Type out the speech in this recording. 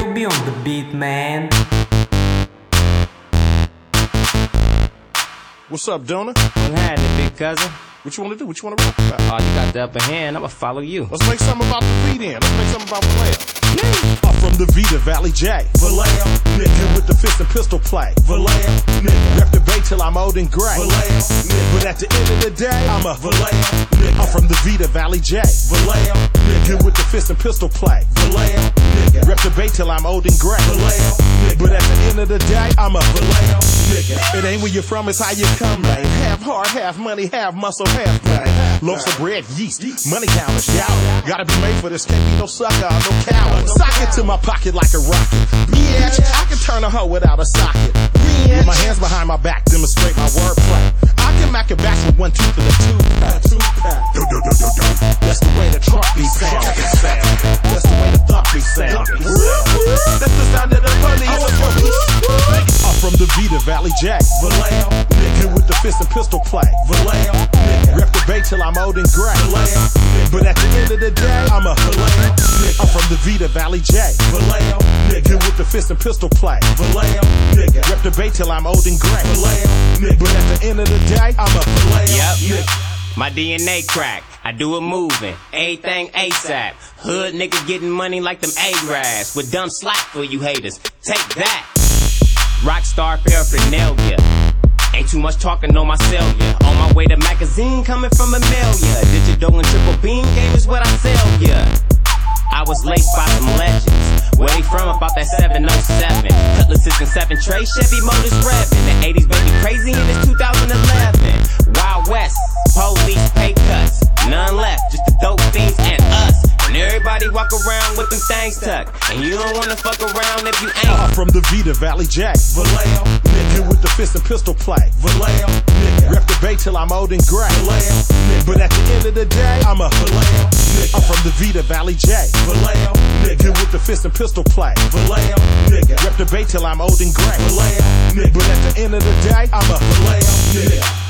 be on the beat, man. What's up, Donor? What's happening, big cousin? What you want to do? What you want to rap about? Oh, you got the upper hand. I'ma follow you. Let's make something about the V then. Let's make something about Vallejo. I'm from the V to Valley J. Vallejo, nigga, with the fist and pistol play. Vallejo, nigga, rep the bay till I'm old and gray. Vallejo, nigga, but at the end of the day, I'm a Vallejo, nigga. I'm from the V to Valley J. Vallejo, nigga, with the fist and pistol play. Vallejo, nigga, rep the bay till I'm old and gray. Vallejo, nigga, but at the end of the day, I'm a Vallejo, nigga. It ain't where you're from, it's how you come, man. Half hard, half money, half muscle, half pain. Loaves of bread, yeast, money counters, shout. Gotta be made for this, can't be no sucker, no coward. Sock it to my pocket like a rocket. Bitch, I can turn a hoe without a socket. With my hands behind my back, demonstrate my wordplay. I can mack it back with 1 tooth and a two-pack. That's the way the trunk be sound. That's the way the thump be sound. That's the sound of the police. I'm from the V to Valley J. Vallejo, nigga, with the fist and pistol play. Vallejo, nigga, rep the bay till I'm old and gray. Vallejo, but at the end of the day, I'm a Vallejo, nigga. I'm from the V to Valley J. Vallejo, nigga, with the fist and pistol play. Vallejo, nigga, rep the bay till I'm old and gray. Vallejo, nigga, but at the end of the day, I'm a Vallejo, nigga. My DNA crack, I do it moving, everything ASAP. Hood nigga getting money like them A-grass. With dumb slack for you haters, take that. Rockstar paraphernalia. Ain't too much talking on my cellular. On my way to magazine coming from Amelia. Digital and triple beam game is what I sell, yeah. I was laced by some legends. Where they from? About that 707. Cutlasses and 7 tray, Chevy motors revving. The 80s baby crazy and it's 2011. Wild West, police pay cuts. None left, just the dope fiends and us. And everybody walk around with them things tucked. And you don't wanna fuck around if you ain't. I'm from the V to Valley J. Vallejo, nigga, with the fist and pistol play. Vallejo, nigga, rep the bay till I'm old and gray. Vallejo, nigga, but at the end of the day, I'm a Vallejo, nigga. I'm from the V to Valley J. Vallejo, nigga, with the fist and pistol play. Vallejo, nigga, rep the bay till I'm old and gray. Vallejo, nigga, but at the end of the day, I'm a Vallejo, nigga.